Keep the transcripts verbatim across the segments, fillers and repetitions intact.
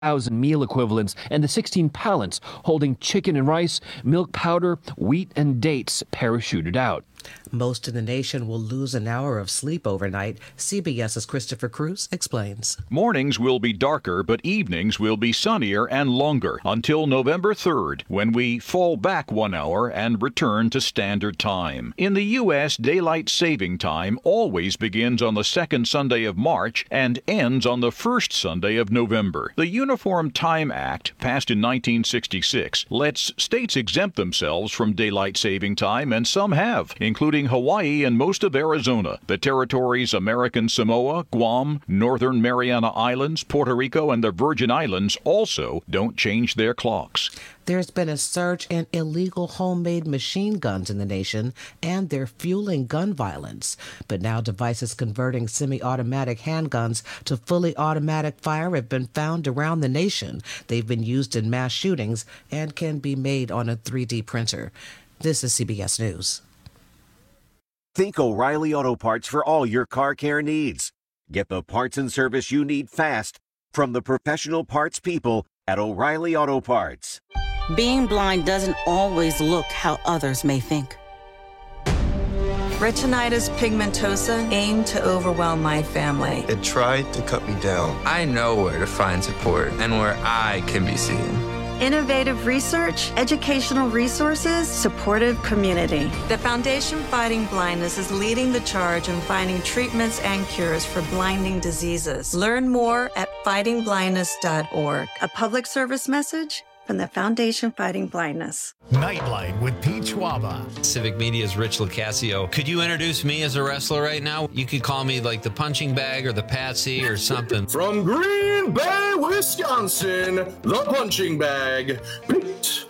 thousand meal equivalents and the sixteen pallets holding chicken and rice, milk powder, wheat, and dates parachuted out. Most of the nation will lose an hour of sleep overnight. CBS's Christopher Cruz explains. Mornings will be darker, but evenings will be sunnier and longer until November third, when we fall back one hour and return to standard time. In the U S, daylight saving time always begins on the second Sunday of March and ends on the first Sunday of November. The Uniform Time Act, passed in nineteen sixty-six, lets states exempt themselves from daylight saving time, and some have, including Hawaii and most of Arizona. The territories American Samoa, Guam, Northern Mariana Islands, Puerto Rico, and the Virgin Islands also don't change their clocks. There's been a surge in illegal homemade machine guns in the nation, and they're fueling gun violence. But now devices converting semi-automatic handguns to fully automatic fire have been found around the nation. They've been used in mass shootings and can be made on a three D printer. This is C B S News. Think O'Reilly Auto Parts for all your car care needs. Get the parts and service you need fast from the professional parts people at O'Reilly Auto Parts. Being blind doesn't always look how others may think. Retinitis pigmentosa aimed to overwhelm my family. It tried to cut me down. I know where to find support and where I can be seen. Innovative research, educational resources, supportive community. The Foundation Fighting Blindness is leading the charge in finding treatments and cures for blinding diseases. Learn more at fighting blindness dot org. A public service message from the Foundation Fighting Blindness. Nightlight with Pete Schwaba. Civic Media's Rich Lucasio. Could you introduce me as a wrestler right now? You could call me like the punching bag or the patsy or something. From Green Bay, Wisconsin, the punching bag, Pete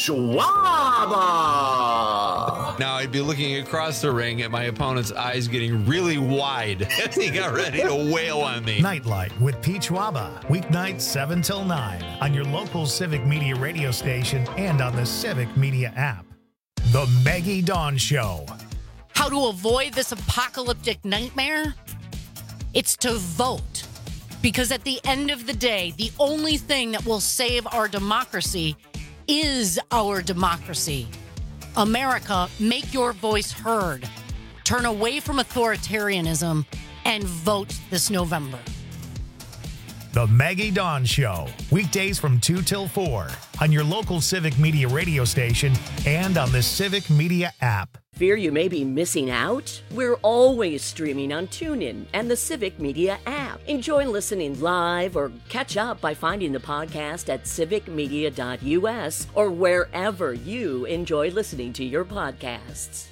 Schwaba. Now I'd be looking across the ring at my opponent's eyes getting really wide as he got ready to wail on me. Nightlight with Pete Schwaba. Weeknights seven till nine on your local Civic Media radio station and on the Civic Media app. The Maggie Dawn Show. How to avoid this apocalyptic nightmare? It's to vote. Because at the end of the day, the only thing that will save our democracy is our democracy. America, make your voice heard. Turn away from authoritarianism and vote this November. The Maggie Dawn Show. Weekdays from two till four on your local Civic Media radio station and on the Civic Media app. Fear you may be missing out? We're always streaming on TuneIn and the Civic Media app. Enjoy listening live or catch up by finding the podcast at civic media dot u s or wherever you enjoy listening to your podcasts.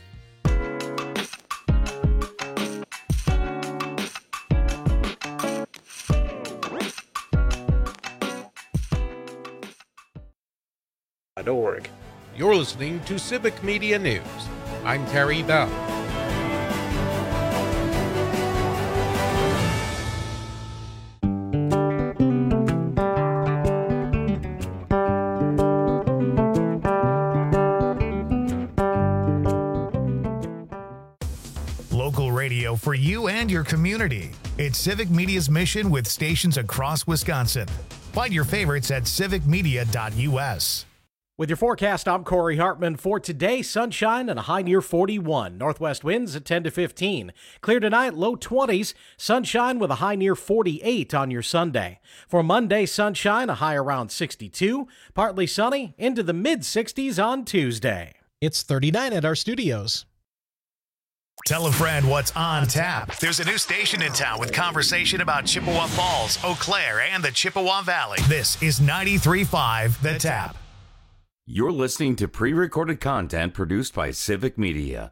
Org. You're listening to Civic Media News. I'm Terry Bell. Local radio for you and your community. It's Civic Media's mission with stations across Wisconsin. Find your favorites at civic media dot u s. With your forecast, I'm Corey Hartman. For today, sunshine and a high near forty-one. Northwest winds at ten to fifteen. Clear tonight, low twenties. Sunshine with a high near forty-eight on your Sunday. For Monday, sunshine, a high around sixty-two. Partly sunny, into the mid-sixties on Tuesday. It's thirty-nine at our studios. Tell a friend what's on tap. There's a new station in town with conversation about Chippewa Falls, Eau Claire, and the Chippewa Valley. This is ninety-three point five The Tap. You're listening to pre-recorded content produced by Civic Media.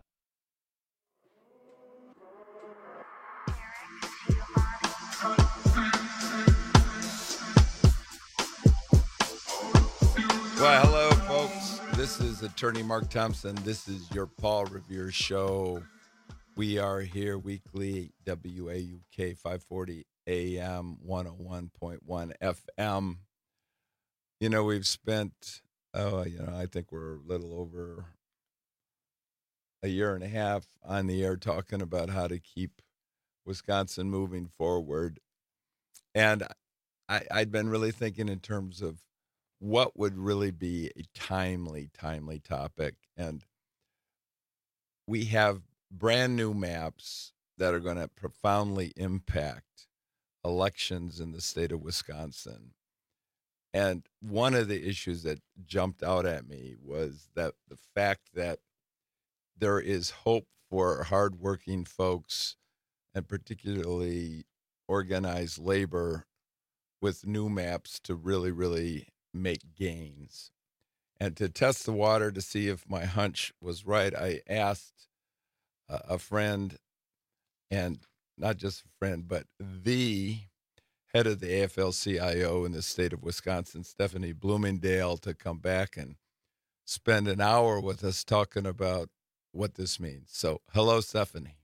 Well, hello, folks. This is Attorney Mark Thompson. This is your Paul Revere Show. We are here weekly, W A U K five forty A M, one oh one point one F M. You know, we've spent... Oh, you know, I think we're a little over a year and a half on the air talking about how to keep Wisconsin moving forward. And I, I'd been really thinking in terms of what would really be a timely, timely topic. And we have brand new maps that are going to profoundly impact elections in the state of Wisconsin. And one of the issues that jumped out at me was that the fact that there is hope for hardworking folks, and particularly organized labor, with new maps to really, really make gains. And to test the water to see if my hunch was right, I asked uh, a friend, and not just a friend, but the head of the A F L C I O in the state of Wisconsin, Stephanie Bloomingdale, to come back and spend an hour with us talking about what this means. So, hello, Stephanie.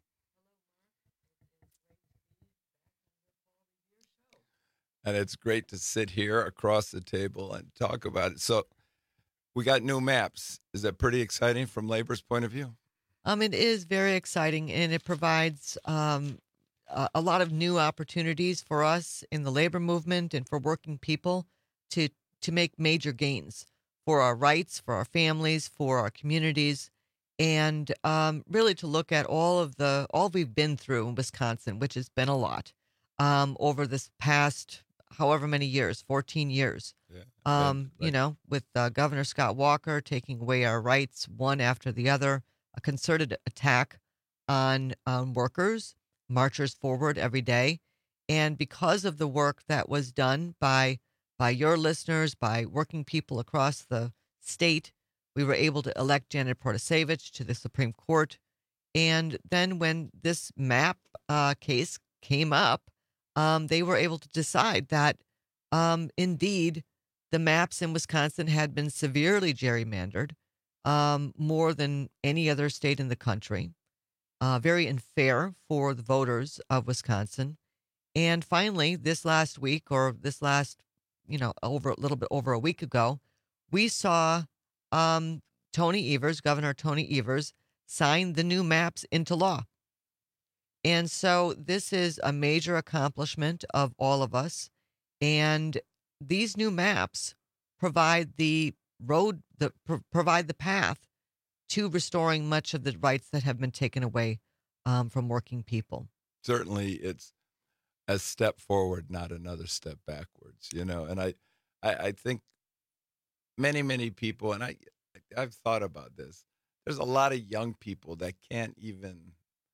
And it's great to sit here across the table and talk about it. So we got new maps. Is that pretty exciting from labor's point of view? Um, it is very exciting, and it provides um, a, a lot of new opportunities for us in the labor movement and for working people to to make major gains for our rights, for our families, for our communities, and um, really to look at all of the all we've been through in Wisconsin, which has been a lot um, over this past however many years, fourteen years. Yeah, um, right. You know, with uh, Governor Scott Walker taking away our rights one after the other, a concerted attack on um, workers, marchers forward every day. And because of the work that was done by by your listeners, by working people across the state, we were able to elect Janet Protasevich to the Supreme Court. And then when this map uh, case came up, Um, they were able to decide that, um, indeed, the maps in Wisconsin had been severely gerrymandered, um, more than any other state in the country, uh, very unfair for the voters of Wisconsin. And finally, this last week, or this last, you know, over a little bit over a week ago, we saw um, Tony Evers, Governor Tony Evers, sign the new maps into law. And so this is a major accomplishment of all of us. And these new maps provide the road, the pro- provide the path to restoring much of the rights that have been taken away um, from working people. Certainly, it's a step forward, not another step backwards, you know. And I, I, I think many, many people, and I, I've thought about this, there's a lot of young people that can't even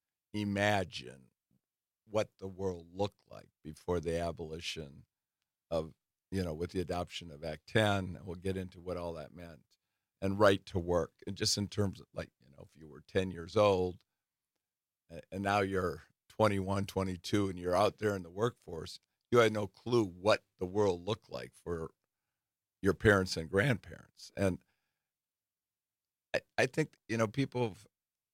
imagine what the world looked like before the abolition of, you know, with the adoption of Act ten, and we'll get into what all that meant, and right to work. And just in terms of, like, you know, if you were ten years old and now you're twenty-one, twenty-two, and you're out there in the workforce, you had no clue what the world looked like for your parents and grandparents. And I, I think, you know, people have,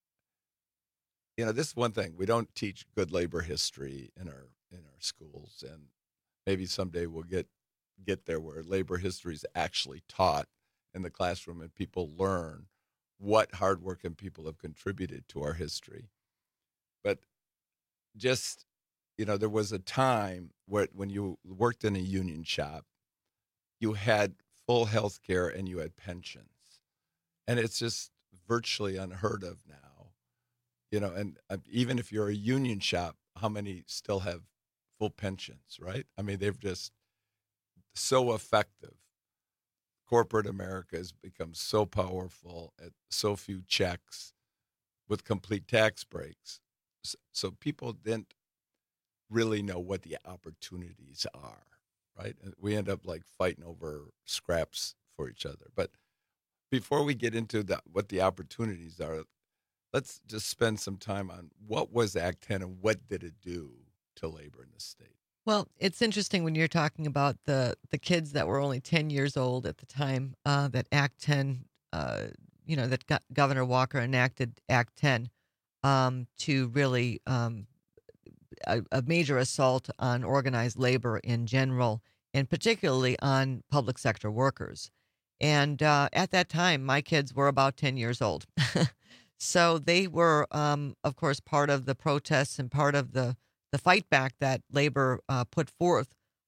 you know, this is one thing. We don't teach good labor history in our in our schools, and maybe someday we'll get get there where labor history is actually taught in the classroom and people learn what hardworking people have contributed to our history. But just, you know, there was a time where when you worked in a union shop, you had full health care and you had pensions, and it's just virtually unheard of now. You know, and uh, even if you're a union shop, how many still have full pensions, right? I mean, they've just so effective. Corporate America has become so powerful at so few checks with complete tax breaks. So, so people didn't really know what the opportunities are, right? And we end up like fighting over scraps for each other. But before we get into the, what the opportunities are, let's just spend some time on what was Act ten and what did it do to labor in the state. Well, it's interesting when you're talking about the, the kids that were only ten years old at the time uh, that Act ten, uh, you know, that Go- Governor Walker enacted Act ten um, to really um, a, a major assault on organized labor in general, and particularly on public sector workers. And uh, at that time, my kids were about ten years old. So they were, um, of course, part of the protests and part of the, the fight back that labor uh, put forth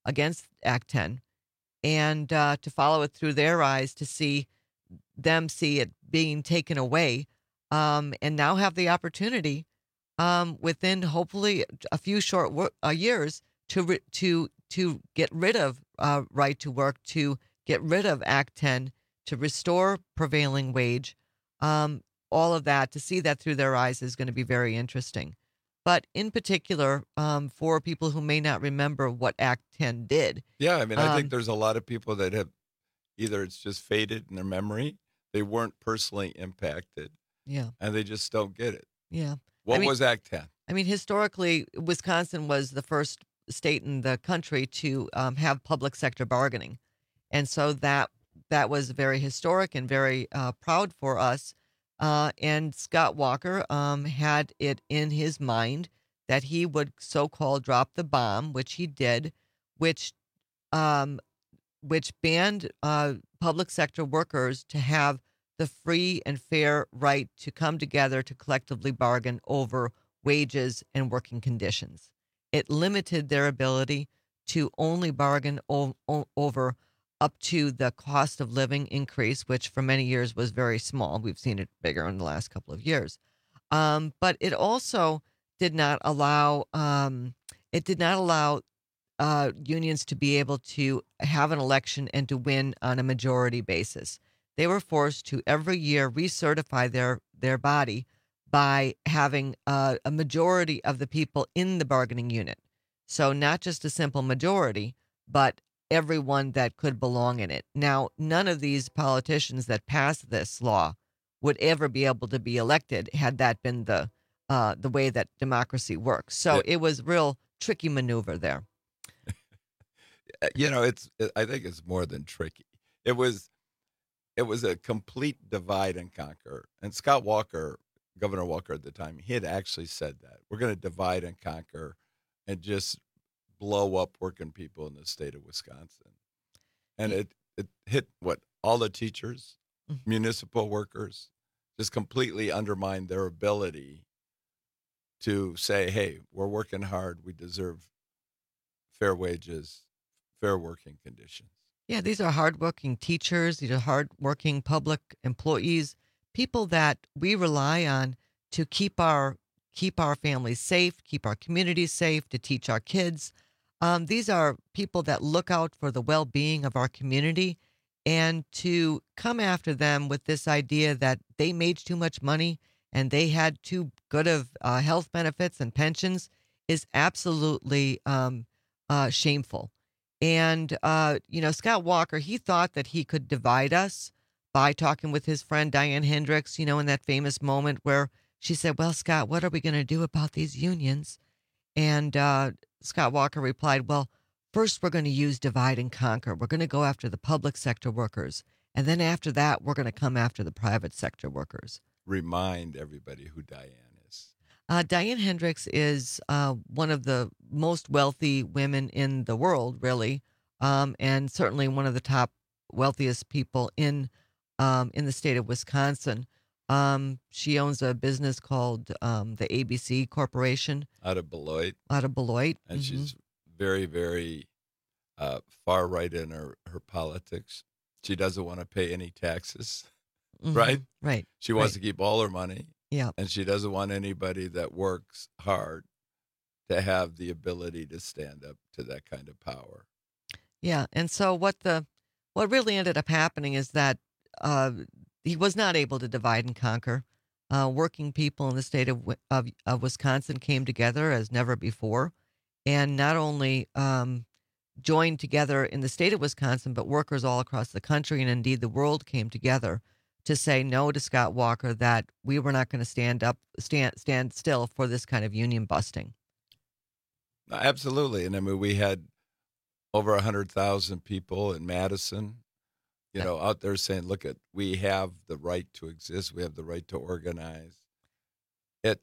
against Act ten, and uh, to follow it through their eyes, to see them see it being taken away, um, and now have the opportunity um, within hopefully a few short wo- uh, years to re- to to get rid of uh, right to work, to get rid of Act ten, to restore prevailing wage. Um, all of that, to see that through their eyes is going to be very interesting. But in particular, um, for people who may not remember what Act ten did. Yeah, I mean, I um, think there's a lot of people that have either it's just faded in their memory, they weren't personally impacted, Yeah. and they just don't get it. Yeah. What I mean- was Act ten? I mean, historically, Wisconsin was the first state in the country to um, have public sector bargaining. And so that that was very historic and very uh, proud for us. Uh, and Scott Walker um, had it in his mind that he would so-called drop the bomb, which he did, which um, which banned uh, public sector workers to have the free and fair right to come together to collectively bargain over wages and working conditions. It limited their ability to only bargain o- o- over up to the cost of living increase, which for many years was very small. We've seen it bigger in the last couple of years. Um, but it also did not allow um, it did not allow uh, unions to be able to have an election and to win on a majority basis. They were forced to every year recertify their their body by having uh, a majority of the people in the bargaining unit. So not just a simple majority, but everyone that could belong in it. Now, none of these politicians that passed this law would ever be able to be elected had that been the uh, the way that democracy works. So it was real tricky maneuver there. You know, it's. I think it's more than tricky. It was, it was a complete divide and conquer. And Scott Walker, Governor Walker at the time, he had actually said that we're going to divide and conquer, and just blow up working people in the state of Wisconsin. And it it hit what all the teachers, mm-hmm. municipal workers, just completely undermined their ability to say, hey, we're working hard, we deserve fair wages, fair working conditions. Yeah, these are hardworking teachers. These are hardworking public employees, people that we rely on to keep our keep our families safe, keep our communities safe, to teach our kids. Um, these are people that look out for the well-being of our community, and to come after them with this idea that they made too much money and they had too good of uh, health benefits and pensions is absolutely um, uh, shameful. And, uh, you know, Scott Walker, he thought that he could divide us by talking with his friend Diane Hendricks, you know, in that famous moment where she said, well, Scott, what are we going to do about these unions? And uh, Scott Walker replied, well, first we're going to use divide and conquer. We're going to go after the public sector workers. And then after that, we're going to come after the private sector workers. Remind everybody who Diane is. Uh, Diane Hendricks is uh, one of the most wealthy women in the world, really, um, and certainly one of the top wealthiest people in um, in the state of Wisconsin. Um, she owns a business called um, the A B C Corporation. Out of Beloit. Out of Beloit. And mm-hmm. she's very, very uh, far right in her, her politics. She doesn't want to pay any taxes, mm-hmm. right? Right. She wants right. to keep all her money. Yeah. And she doesn't want anybody that works hard to have the ability to stand up to that kind of power. Yeah. And so what the what really ended up happening is that uh, he was not able to divide and conquer. Uh, working people in the state of, of, of Wisconsin came together as never before, and not only um, joined together in the state of Wisconsin, but workers all across the country and indeed the world came together to say no to Scott Walker, that we were not going to stand up, stand stand still for this kind of union busting. Absolutely. And I mean, we had over one hundred thousand people in Madison, you know, out there saying, look, at we have the right to exist. We have the right to organize. It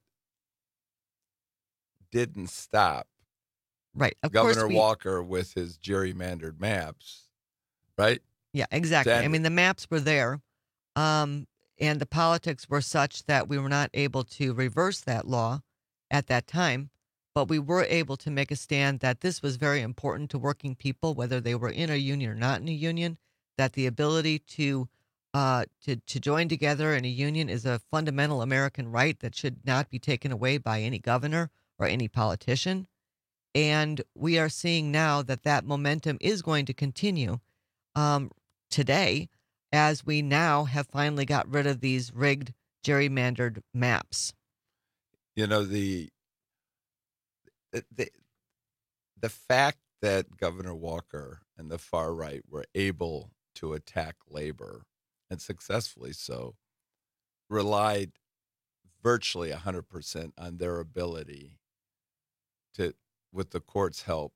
didn't stop. Right. Of Governor course we, Walker with his gerrymandered maps, right? Yeah, exactly. Then, I mean, the maps were there. Um, and the politics were such that we were not able to reverse that law at that time. but we were able to make a stand that this was very important to working people, whether they were in a union or not in a union, that the ability to uh, to, to join together in a union is a fundamental American right that should not be taken away by any governor or any politician. And we are seeing now that that momentum is going to continue um, today, as we now have finally got rid of these rigged, gerrymandered maps. You know, the the the fact that Governor Walker and the far right were able to attack labor, and successfully so, relied virtually one hundred percent on their ability to, with the court's help,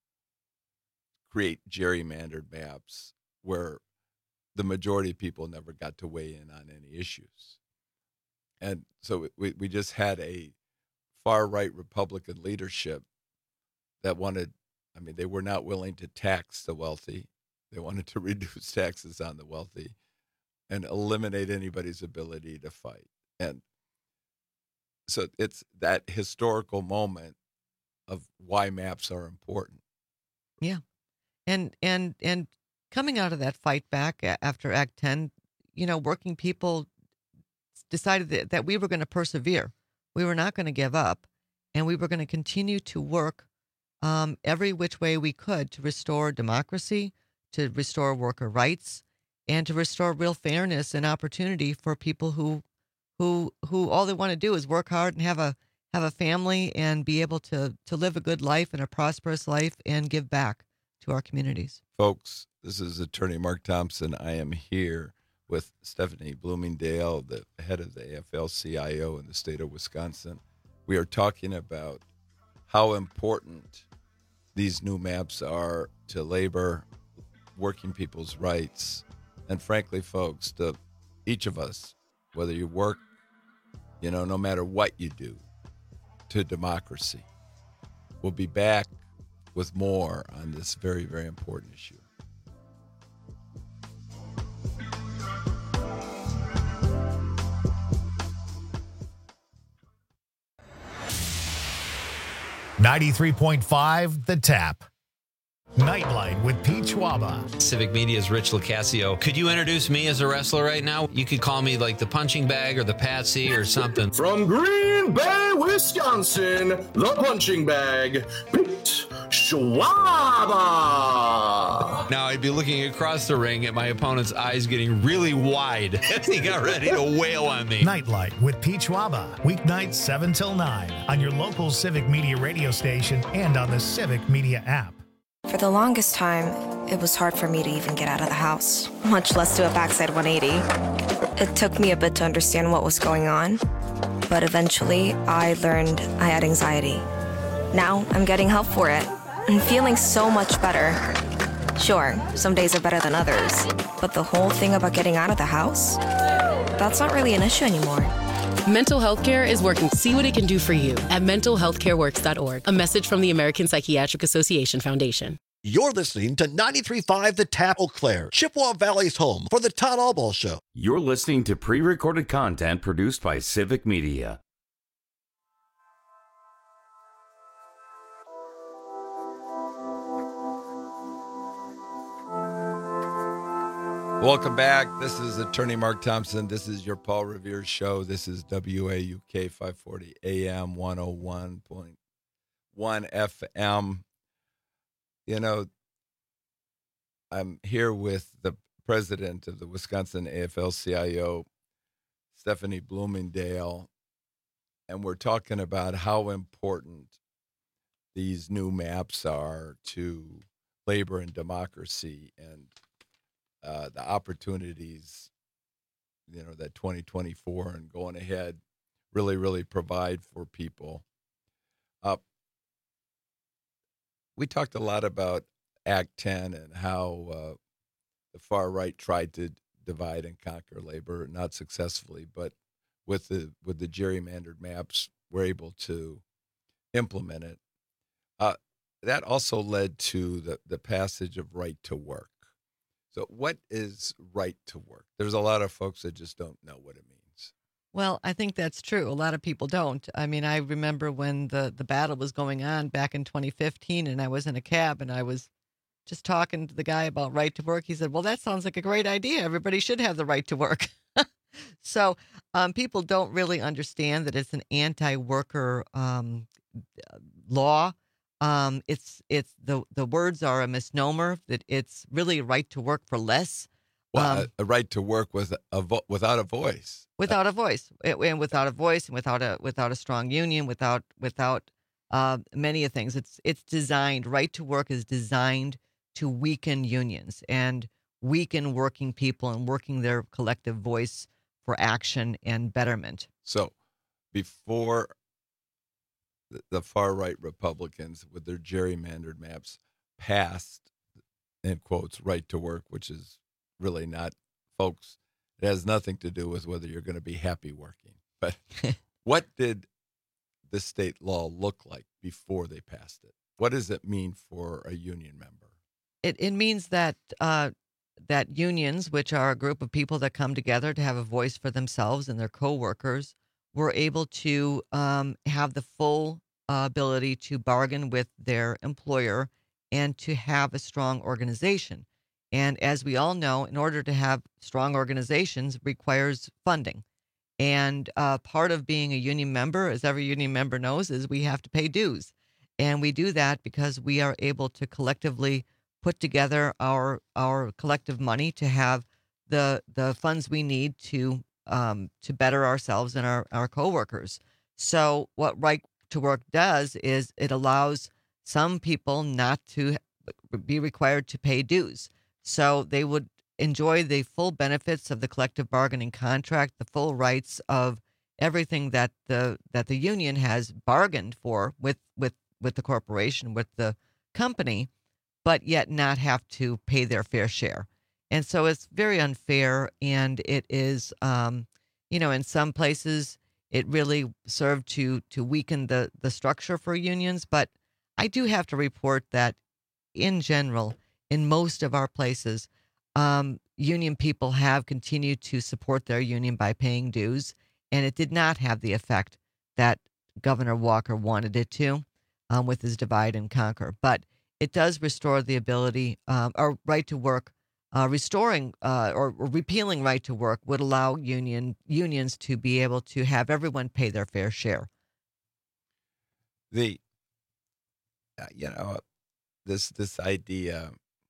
create gerrymandered maps where the majority of people never got to weigh in on any issues. And so we, we just had a far-right Republican leadership that wanted, I mean, they were not willing to tax the wealthy. They wanted to reduce taxes on the wealthy and eliminate anybody's ability to fight. And so it's that historical moment of why maps are important. Yeah. And and and coming out of that fight back after Act ten, you know, working people decided that, that we were going to persevere. We were not going to give up, and we were going to continue to work um, every which way we could to restore democracy, to restore worker rights, and to restore real fairness and opportunity for people who who who all they want to do is work hard and have a have a family and be able to to live a good life and a prosperous life and give back to our communities. Folks, this is Attorney Mark Thompson. I am here with Stephanie Bloomingdale, the head of the A F L C I O in the state of Wisconsin. We are talking about how important these new maps are to labor, working people's rights, and frankly, folks, to each of us, whether you work, you know, no matter what you do, to democracy. We'll be back with more on this very, very important issue. ninety-three point five The Tap. Nightlight with Pete Schwaba. Civic Media's Rich Locascio. Could you introduce me as a wrestler right now? You could call me like the punching bag or the patsy or something. From Green Bay, Wisconsin, the punching bag, Pete Schwaba. Now I'd be looking across the ring at my opponent's eyes getting really wide as he got ready to wail on me. Nightlight with Pete Schwaba. Weeknights seven till nine on your local Civic Media radio station and on the Civic Media app. For the longest time, it was hard for me to even get out of the house, much less do a backside one eighty. It took me a bit to understand what was going on, but eventually I learned I had anxiety. Now I'm getting help for it and feeling so much better. Sure, some days are better than others, but the whole thing about getting out of the house, that's not really an issue anymore. Mental health care is working. See what it can do for you at mental health care works dot org. A message from the American Psychiatric Association Foundation. You're listening to ninety-three point five The Tap, Eau Claire, Chippewa Valley's home for the Todd Allball Show. You're listening to pre-recorded content produced by Civic Media. Welcome back. This is Attorney Mark Thompson. This is your Paul Revere Show. This is W A U K five forty A M one oh one point one F M. You know, I'm here with the president of the Wisconsin A F L C I O, Stephanie Bloomingdale, and we're talking about how important these new maps are to labor and democracy and Uh, the opportunities, you know, that twenty twenty-four and going ahead really, really provide for people. Uh, we talked a lot about Act ten and how uh, the far right tried to divide and conquer labor, not successfully, but with the with the gerrymandered maps, we're able to implement it. Uh, that also led to the, the passage of right to work. So what is right to work? There's a lot of folks that just don't know what it means. Well, I think that's true. A lot of people don't. I mean, I remember when the, the battle was going on back in twenty fifteen, and I was in a cab, and I was just talking to the guy about right to work. He said, well, that sounds like a great idea. Everybody should have the right to work. So um, people don't really understand that it's an anti-worker um, law. Um, it's it's the, the words are a misnomer, that it's really right to work for less. Well, Um, a, a right to work with a vo- without a voice. without a voice, and and without a voice, and without a without a strong union, without without uh, many of things. It's it's designed. Right to work is designed to weaken unions and weaken working people and working their collective voice for action and betterment. So, before the, the far right Republicans with their gerrymandered maps passed, in quotes, right to work, which is really not, folks, it has nothing to do with whether you're going to be happy working. But what did the state law look like before they passed it? What does it mean for a union member? It it means that uh, that unions, which are a group of people that come together to have a voice for themselves and their coworkers, were able to um, have the full uh, ability to bargain with their employer and to have a strong organization. And as we all know, in order to have strong organizations requires funding. And uh, part of being a union member, as every union member knows, is we have to pay dues. And we do that because we are able to collectively put together our our collective money to have the the funds we need to um, to better ourselves and our, our coworkers. So what Right to Work does is it allows some people not to be required to pay dues. So they would enjoy the full benefits of the collective bargaining contract, the full rights of everything that the that the union has bargained for with with with the corporation, with the company, but yet not have to pay their fair share. And so it's very unfair, and it is, um, you know, in some places it really served to to weaken the the structure for unions. But I do have to report that, in general, in most of our places, um, union people have continued to support their union by paying dues, and it did not have the effect that Governor Walker wanted it to, um, with his divide and conquer. But it does restore the ability, um, or right to work, uh, restoring uh, or, or repealing right to work would allow union unions to be able to have everyone pay their fair share. The, uh, you know, this this idea.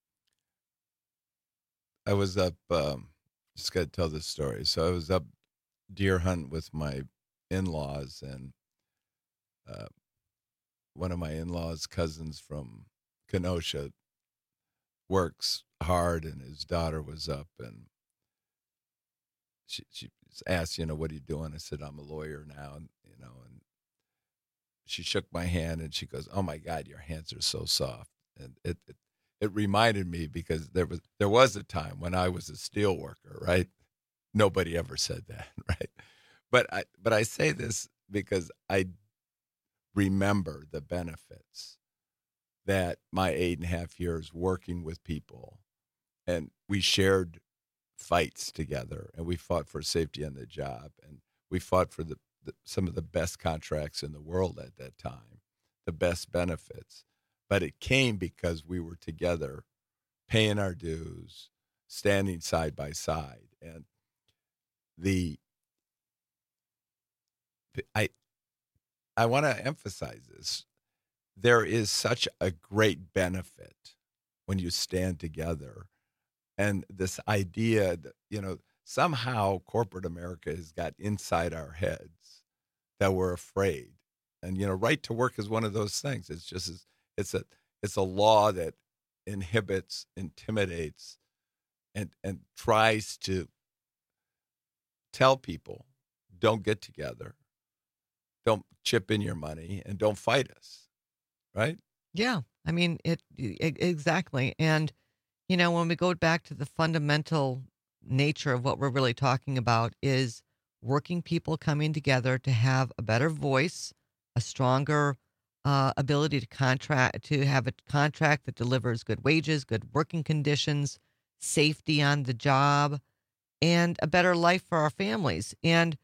I was up. Um, just got to tell this story. So I was up deer hunt with my in-laws, and uh, one of my in-laws' cousins from Kenosha works hard, and his daughter was up, and she she asked, you know, what are you doing? I said, I'm a lawyer now, and you know, and she shook my hand, and she goes, oh my God, your hands are so soft, and it. it It reminded me, because there was there was a time when I was a steel worker, right? Nobody ever said that, right? But I but I say this because I remember the benefits that my eight and a half years working with people, and we shared fights together, and we fought for safety on the job, and we fought for the, the some of the best contracts in the world at that time, the best benefits. But it came because we were together, paying our dues, standing side by side. And the I I want to emphasize this. There is such a great benefit when you stand together. And this idea that, you know, somehow corporate America has got inside our heads that we're afraid. And, you know, right to work is one of those things. It's just as It's a it's a law that inhibits, intimidates, and and tries to tell people, don't get together, don't chip in your money, and don't fight us, right? Yeah, I mean it, it exactly. And you know, when we go back to the fundamental nature of what we're really talking about, is working people coming together to have a better voice, a stronger Uh, ability to contract, to have a contract that delivers good wages, good working conditions, safety on the job, and a better life for our families. And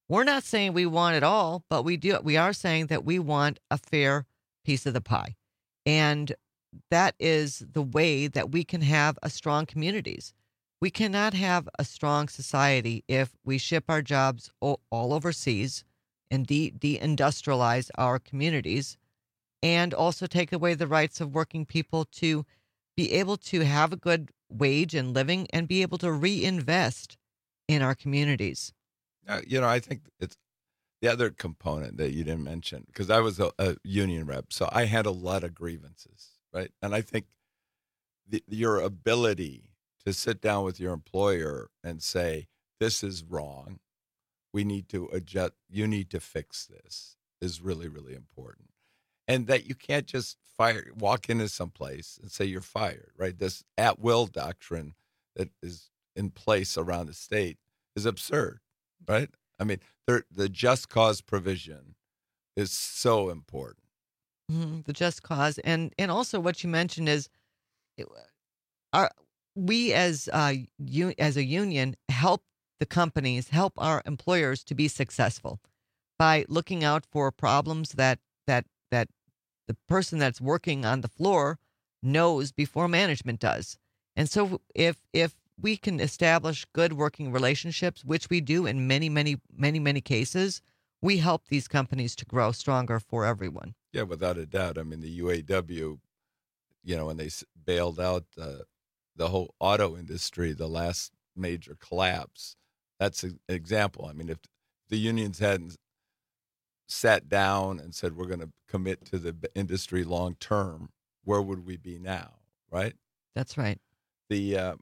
We're not saying we want it all, but we do. We are saying that we want a fair piece of the pie. And that is the way that we can have a strong communities. We cannot have a strong society if we ship our jobs all, all overseas and de- de-industrialize our communities, and also take away the rights of working people to be able to have a good wage and living and be able to reinvest in our communities. Uh, you know, I think it's the other component that you didn't mention, because I was a, a union rep, so I had a lot of grievances, right? And I think the, your ability to sit down with your employer and say, this is wrong, we need to adjust, you need to fix this, is really, really important. And that you can't just fire, walk into someplace and say you're fired, right? This at-will doctrine that is in place around the state is absurd, right? I mean, the just cause provision is so important. Mm-hmm. The just cause. And and also what you mentioned is, our, we as, uh, u- as a union help the companies, help our employers to be successful by looking out for problems that that that the person that's working on the floor knows before management does. And so if if we can establish good working relationships, which we do in many, many, many, many cases, we help these companies to grow stronger for everyone. Yeah, without a doubt. I mean, the U A W, you know, when they bailed out uh, the whole auto industry, the last major collapse, that's an example. I mean, if the unions hadn't sat down and said, we're going to commit to the industry long term, where would we be now, right? That's right. The, uh,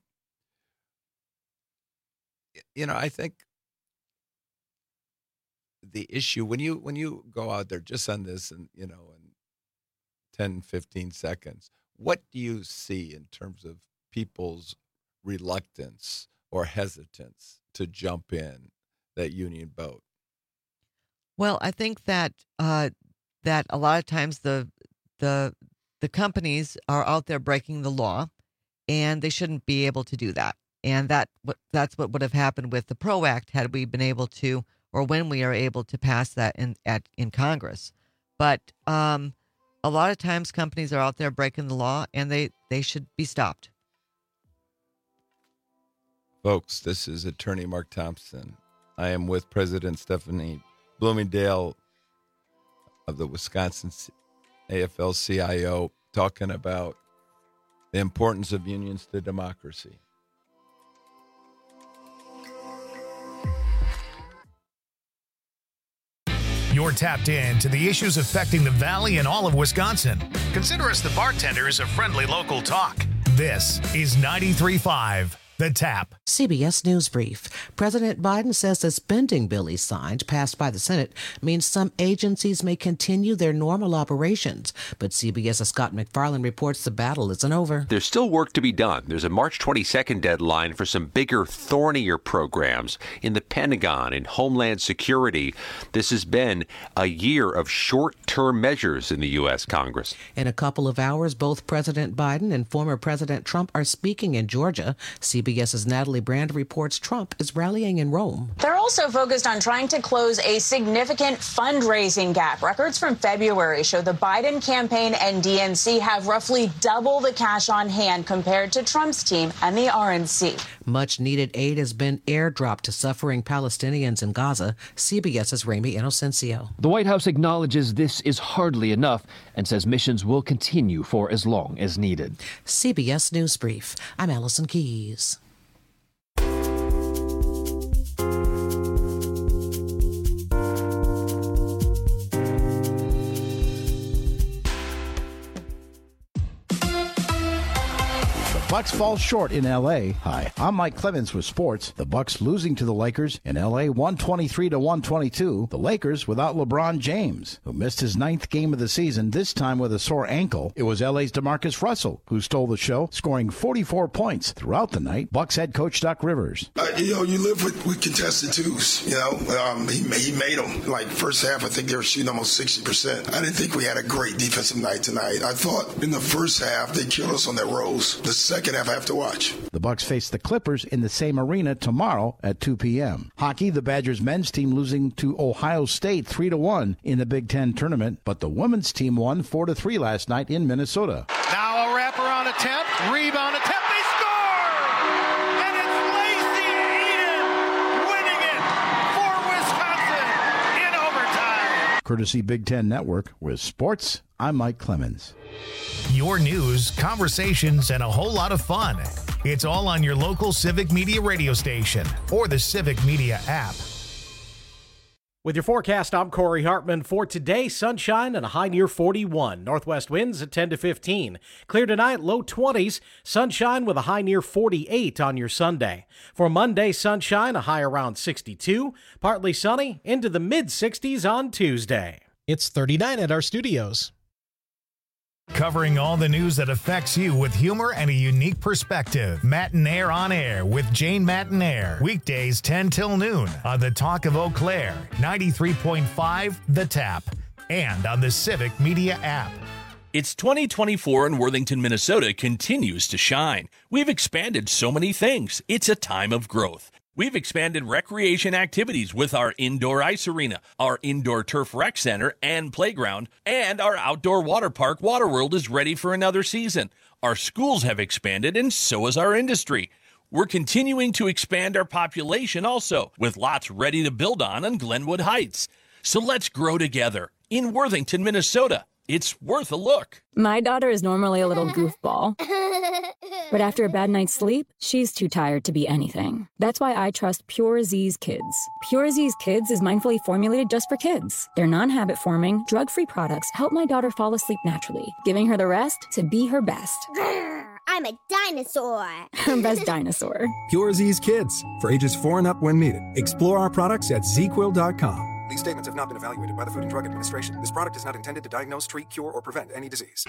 you know, I think the issue, when you when you go out there just on this and, you know, in ten, fifteen seconds, what do you see in terms of people's reluctance or hesitance to jump in that union boat? Well, I think that uh, that a lot of times the the the companies are out there breaking the law, and they shouldn't be able to do that. And that that's what would have happened with the PRO Act had we been able to, or when we are able to pass that in at in Congress. But um, a lot of times companies are out there breaking the law, and they, they should be stopped. Folks, this is Attorney Mark Thompson. I am with President Stephanie Bloomingdale of the Wisconsin A F L C I O, talking about the importance of unions to democracy. You're tapped in to the issues affecting the Valley and all of Wisconsin. Consider us the bartenders of friendly local talk. This is ninety-three point five The Tap. C B S News Brief. President Biden says the spending bill he signed, passed by the Senate, means some agencies may continue their normal operations. But CBS's Scott McFarland reports the battle isn't over. There's still work to be done. There's a March twenty-second deadline for some bigger, thornier programs in the Pentagon and Homeland Security. This has been a year of short-term measures in the U S. Congress. In a couple of hours, both President Biden and former President Trump are speaking in Georgia. CBS's Natalie Brand reports Trump is rallying in Rome. They're also focused on trying to close a significant fundraising gap. Records from February show the Biden campaign and D N C have roughly double the cash on hand compared to Trump's team and the R N C. Much needed aid has been airdropped to suffering Palestinians in Gaza. CBS's Ramy Inocencio. The White House acknowledges this is hardly enough and says missions will continue for as long as needed. C B S News Brief. I'm Allison Keys. Bucks fall short in L A. Hi, I'm Mike Clemens with sports. The Bucks losing to the Lakers in L A one twenty-three to one twenty-two. The Lakers without LeBron James, who missed his ninth game of the season, this time with a sore ankle. It was L A's DeMarcus Russell who stole the show, scoring forty-four points throughout the night. Bucks head coach Doc Rivers. Uh, you know, you live with, with contested twos. You know, um, he, he made them. Like, first half, I think they were shooting almost sixty percent. I didn't think we had a great defensive night tonight. I thought in the first half, they killed us on their rolls. The second second half I have to watch. The Bucks face the Clippers in the same arena tomorrow at two p.m. Hockey, the Badgers men's team losing to Ohio State three to one in the Big Ten tournament, but the women's team won four to three last night in Minnesota. Now a wraparound attempt, rebound attempt, they score! And it's Lacey Eden winning it for Wisconsin in overtime. Courtesy Big Ten Network. With sports, I'm Mike Clemens. Your news, conversations, and a whole lot of fun. It's all on your local Civic Media radio station or the Civic Media app. With your forecast, I'm Corey Hartman. For today, sunshine and a high near forty-one. Northwest winds at ten to fifteen. Clear tonight, low twenties. Sunshine with a high near forty-eight on your Sunday. For Monday, sunshine, a high around sixty-two. Partly sunny, into the mid-sixties on Tuesday. It's thirty-nine at our studios. Covering all the news that affects you with humor and a unique perspective. Matinaire on Air with Jane Matinaire. Weekdays ten till noon on the Talk of Eau Claire, ninety-three point five The Tap, and on the Civic Media app. It's twenty twenty-four and Worthington, Minnesota continues to shine. We've expanded so many things. It's a time of growth. We've expanded recreation activities with our indoor ice arena, our indoor turf rec center and playground, and our outdoor water park, Waterworld, is ready for another season. Our schools have expanded, and so has our industry. We're continuing to expand our population also, with lots ready to build on on Glenwood Heights. So let's grow together in Worthington, Minnesota. It's worth a look. My daughter is normally a little goofball, but after a bad night's sleep, she's too tired to be anything. That's why I trust Pure Z's Kids. Pure Z's Kids is mindfully formulated just for kids. Their non-habit forming, drug-free products help my daughter fall asleep naturally, giving her the rest to be her best. I'm a dinosaur. Her best dinosaur. Pure Z's Kids, for ages four and up when needed. Explore our products at z quill dot com. These statements have not been evaluated by the Food and Drug Administration. This product is not intended to diagnose, treat, cure, or prevent any disease.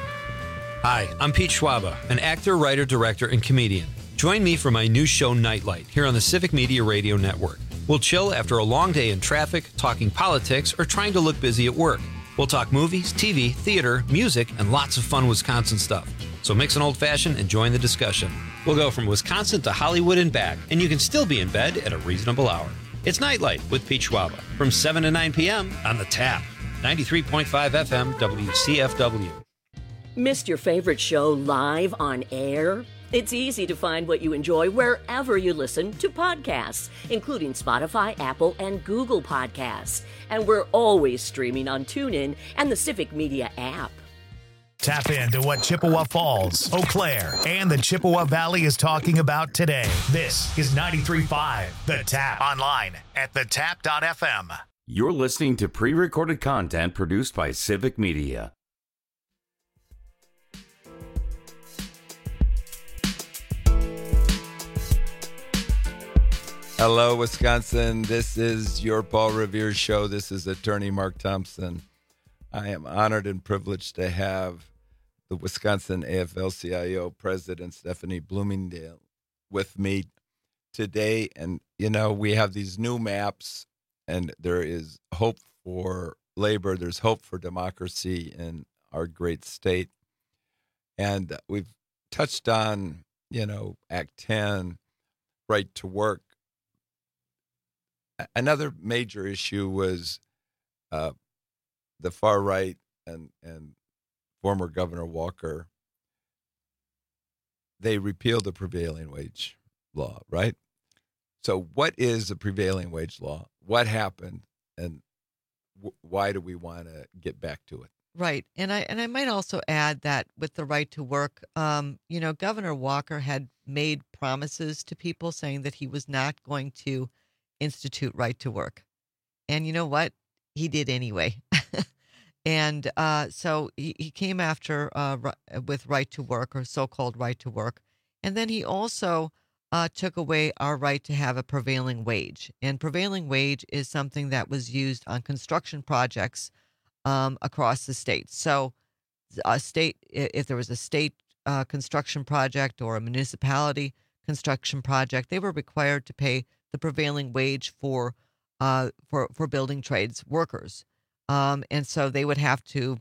Hi, I'm Pete Schwaba, an actor, writer, director, and comedian. Join me for my new show, Nightlight, here on the Civic Media Radio Network. We'll chill after a long day in traffic, talking politics, or trying to look busy at work. We'll talk movies, T V, theater, music, and lots of fun Wisconsin stuff. So mix an old-fashioned and join the discussion. We'll go from Wisconsin to Hollywood and back, and you can still be in bed at a reasonable hour. It's Nightlight with Pete Schwaba from seven to nine p.m. on The Tap, ninety-three point five F M W C F W. Missed your favorite show live on air? It's easy to find what you enjoy wherever you listen to podcasts, including Spotify, Apple, and Google Podcasts. And we're always streaming on TuneIn and the Civic Media app. Tap into what Chippewa Falls, Eau Claire, and the Chippewa Valley is talking about today. This is ninety-three point five The Tap, online at the tap dot f m. You're listening to pre-recorded content produced by Civic Media. Hello, Wisconsin. This is your Paul Revere Show. This is attorney Mark Thompson. I am honored and privileged to have the Wisconsin A F L C I O president, Stephanie Bloomingdale, with me today. And, you know, we have these new maps, and there is hope for labor. There's hope for democracy in our great state. And we've touched on, you know, Act ten, right to work. Another major issue was uh, the far right and, and former Governor Walker. They repealed the prevailing wage law, right? So what is the prevailing wage law? What happened? And w- why do we want to get back to it? Right. And I and I might also add that with the right to work, um, you know, Governor Walker had made promises to people saying that he was not going to institute right to work. And you know what? He did anyway. And uh, so he, he came after uh, with right to work, or so-called right to work. And then he also uh, took away our right to have a prevailing wage. And prevailing wage is something that was used on construction projects um, across the state. So a state, if there was a state uh, construction project or a municipality construction project, they were required to pay the prevailing wage for uh, for for building trades workers. Um, and so they would have to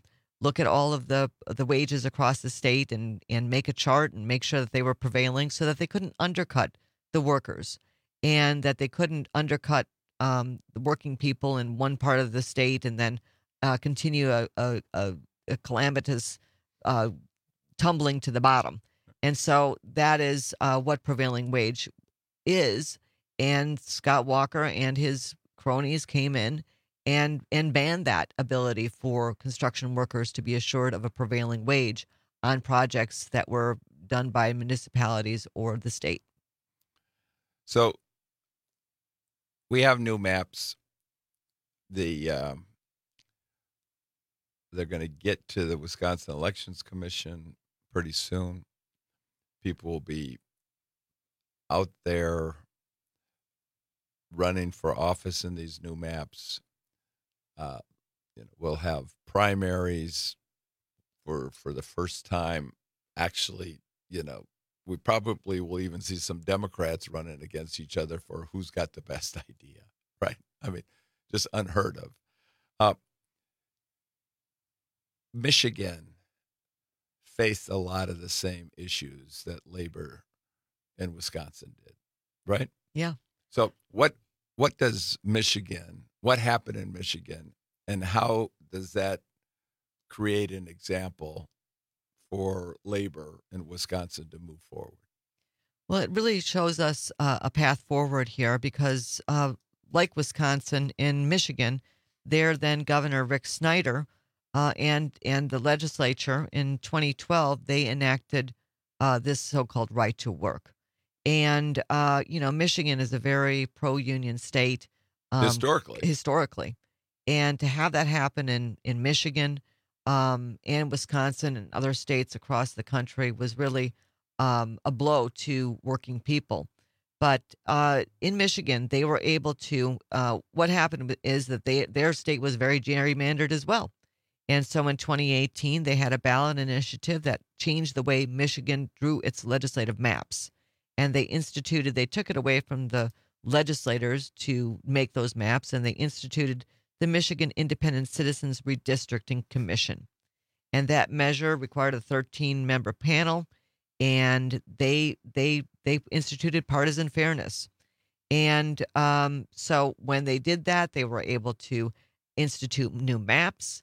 look at all of the the wages across the state and and make a chart and make sure that they were prevailing so that they couldn't undercut the workers and that they couldn't undercut um, the working people in one part of the state and then uh, continue a, a, a, a calamitous uh, tumbling to the bottom. And so that is uh, what prevailing wage is. And Scott Walker and his cronies came in and and banned that ability for construction workers to be assured of a prevailing wage on projects that were done by municipalities or the state. So we have new maps. The um, they're going to get to the Wisconsin Elections Commission pretty soon. People will be out there running for office in these new maps. Uh, you know, we'll have primaries for for the first time. Actually, you know, we probably will even see some Democrats running against each other for who's got the best idea, right? I mean, just unheard of. Uh, Michigan faced a lot of the same issues that labor in Wisconsin did, right? Yeah. So what what does Michigan, what happened in Michigan, and how does that create an example for labor in Wisconsin to move forward? Well, it really shows us uh, a path forward here because, uh, like Wisconsin, in Michigan, there then Governor Rick Snyder uh, and and the legislature in twenty twelve, they enacted uh, this so-called right to work. And, uh, you know, Michigan is a very pro-union state. Um, historically. Historically. And to have that happen in, in Michigan um, and Wisconsin and other states across the country was really um, a blow to working people. But uh, in Michigan, they were able to, uh, what happened is that they their state was very gerrymandered as well. And so in twenty eighteen, they had a ballot initiative that changed the way Michigan drew its legislative maps. And they instituted, they took it away from the legislators to make those maps, and they instituted the Michigan Independent Citizens Redistricting Commission. And that measure required a thirteen-member panel, and they they they instituted partisan fairness. And um, so when they did that, they were able to institute new maps.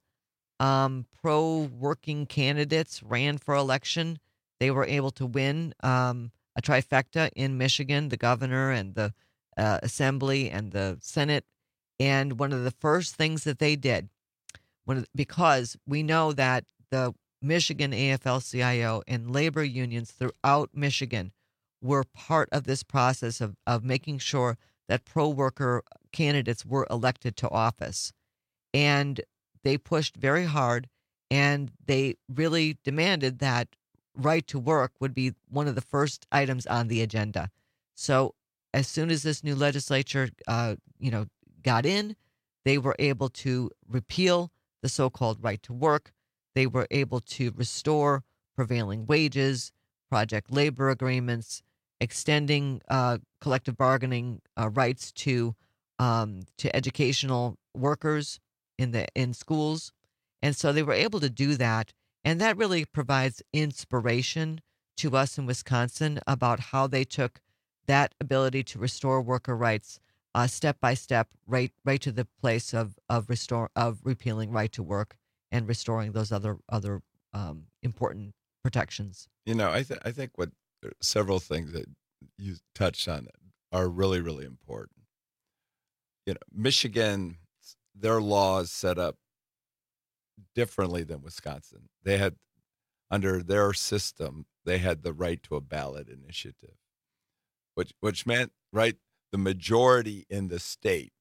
Um, pro-working candidates ran for election. They were able to win um, a trifecta in Michigan, the governor and the uh, assembly and the Senate. And one of the first things that they did, one of the, because we know that the Michigan A F L C I O and labor unions throughout Michigan were part of this process of, of making sure that pro-worker candidates were elected to office. And they pushed very hard, and they really demanded that right to work would be one of the first items on the agenda. So as soon as this new legislature, uh, you know, got in, they were able to repeal the so-called right to work. They were able to restore prevailing wages, project labor agreements, extending uh, collective bargaining uh, rights to um, to educational workers in the in schools. And so they were able to do that. And that really provides inspiration to us in Wisconsin about how they took that ability to restore worker rights uh, step by step, right right to the place of of restore of repealing right to work and restoring those other other um, important protections. You know, I th- I think what several things that you touched on are really really important. You know, Michigan, their laws set up differently than Wisconsin. They had, under their system, they had the right to a ballot initiative, which which meant, right, the majority in the state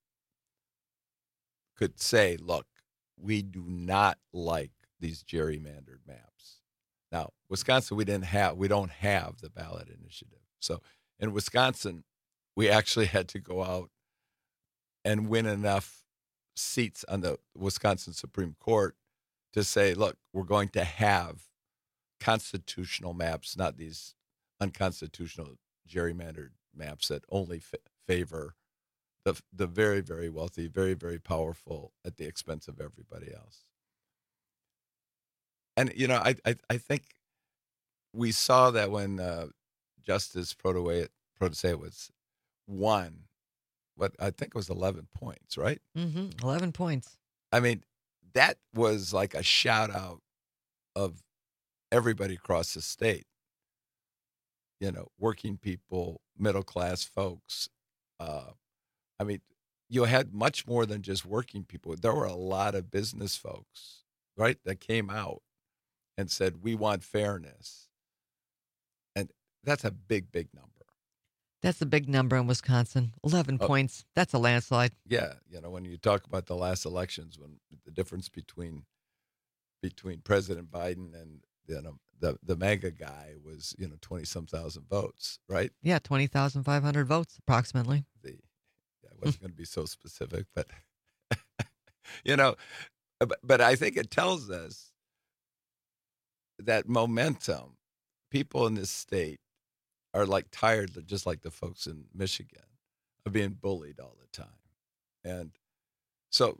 could say, look, we do not like these gerrymandered maps. Now, Wisconsin, we didn't have, we don't have the ballot initiative. So in Wisconsin, we actually had to go out and win enough seats on the Wisconsin Supreme Court to say, look, we're going to have constitutional maps, not these unconstitutional gerrymandered maps that only f- favor the the very, very wealthy, very, very powerful at the expense of everybody else. and you know, I I, I think we saw that when uh, Justice Protasewicz won, what I think it was eleven points, right? Mm-hmm. eleven points. I mean, that was like a shout out of everybody across the state. You know, working people, middle class folks. Uh, I mean, you had much more than just working people. There were a lot of business folks, right, that came out and said, we want fairness. And that's a big, big number. That's a big number in Wisconsin. eleven Oh. points. That's a landslide. Yeah, you know, when you talk about the last elections, when the difference between between President Biden and you know the the MAGA guy was you know twenty some thousand votes, right? Yeah, twenty thousand five hundred votes approximately. The yeah, I wasn't going to be so specific, but you know, but, but I think it tells us that momentum. People in this state are like tired, just like the folks in Michigan, of being bullied all the time. And so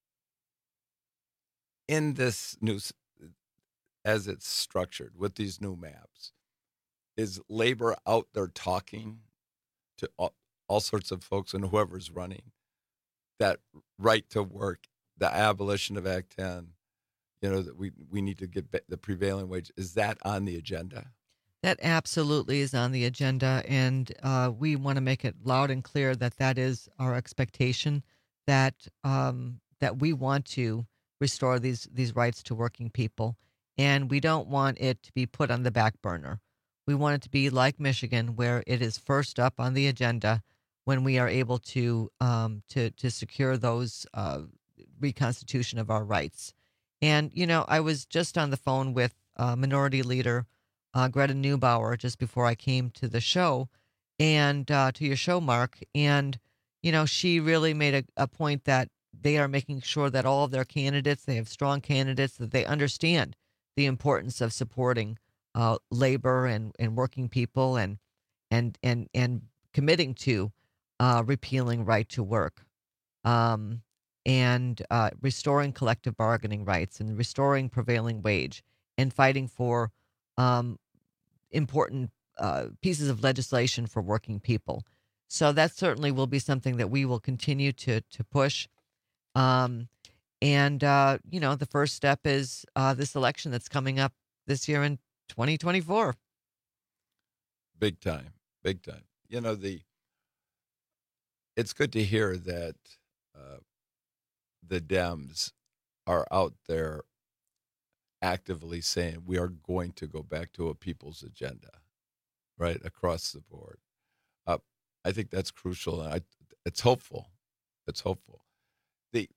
in this new, as it's structured with these new maps, is labor out there talking to all, all sorts of folks and whoever's running that right to work, the abolition of Act ten, you know, that we, we need to get the prevailing wage. Is that on the agenda? That absolutely is on the agenda, and uh, we want to make it loud and clear that that is our expectation, that um, that we want to restore these these rights to working people, and we don't want it to be put on the back burner. We want it to be like Michigan, where it is first up on the agenda when we are able to um, to to secure those uh, reconstitution of our rights. And you know, I was just on the phone with uh, Minority Leader Uh, Greta Neubauer just before I came to the show and uh, to your show, Mark. And, you know, she really made a, a point that they are making sure that all of their candidates, they have strong candidates, that they understand the importance of supporting uh, labor and, and working people and and and and committing to uh, repealing right to work um, and uh, restoring collective bargaining rights and restoring prevailing wage and fighting for Um, important uh, pieces of legislation for working people. So that certainly will be something that we will continue to to push. Um, and, uh, you know, the first step is uh, this election that's coming up this year in twenty twenty-four. Big time, big time. You know, the it's good to hear that uh, the Dems are out there actively saying we are going to go back to a people's agenda, right, across the board. Uh, I think that's crucial, and I, it's hopeful. It's hopeful. The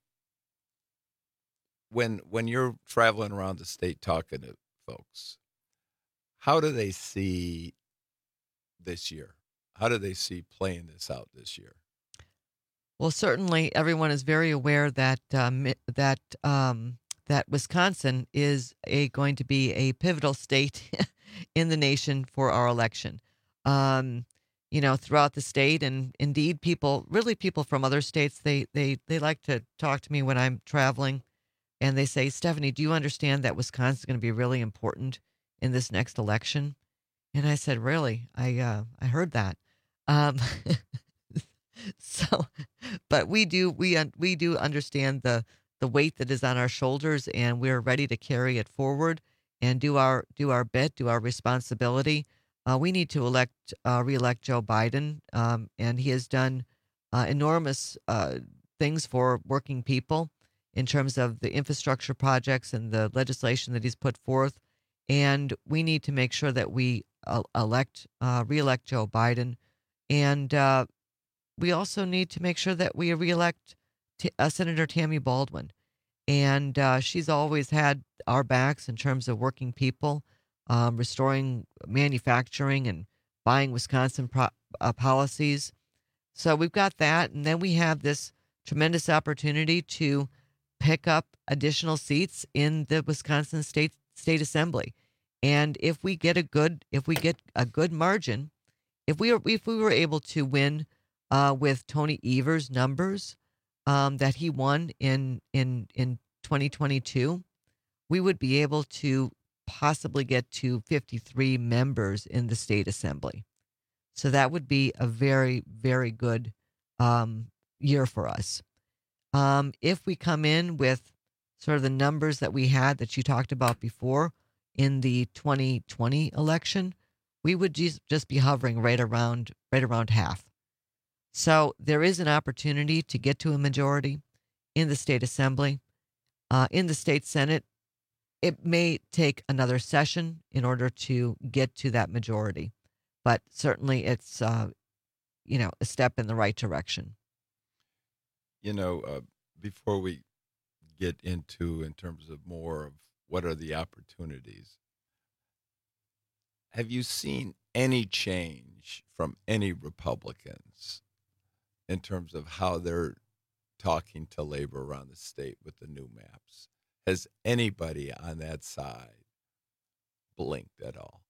when when you're traveling around the state talking to folks, how do they see this year? How do they see playing this out this year? Well, certainly everyone is very aware that um, that um, that Wisconsin is a going to be a pivotal state in the nation for our election. Um, you know, throughout the state, and indeed, people, really people from other states, they they they like to talk to me when I'm traveling, and they say, Stephanie, do you understand that Wisconsin is going to be really important in this next election? And I said, really? I uh, I heard that. Um, so, but we do we uh, we do understand the the weight that is on our shoulders, and we're ready to carry it forward and do our do our bit, do our responsibility. Uh, we need to elect uh, reelect Joe Biden, um, and he has done uh, enormous uh, things for working people in terms of the infrastructure projects and the legislation that he's put forth. And we need to make sure that we uh, elect uh, reelect Joe Biden, and uh, we also need to make sure that we reelect T- uh, Senator Tammy Baldwin. And uh, she's always had our backs in terms of working people, um, restoring manufacturing and buying Wisconsin pro- uh, policies. So we've got that. And then we have this tremendous opportunity to pick up additional seats in the Wisconsin State State Assembly. And if we get a good, if we get a good margin, if we are, if we were able to win uh, with Tony Evers' numbers, Um, that he won in in in twenty twenty-two, we would be able to possibly get to fifty-three members in the state assembly. So that would be a very, very good um, year for us. Um, if we come in with sort of the numbers that we had that you talked about before in the twenty twenty election, we would just, just be hovering right around right around half. So there is an opportunity to get to a majority in the state assembly. Uh, in the state Senate, it may take another session in order to get to that majority, but certainly it's uh, you know a step in the right direction. You know, uh, before we get into in terms of more of what are the opportunities, have you seen any change from any Republicans in terms of how they're talking to labor around the state with the new maps? Has anybody on that side blinked at all?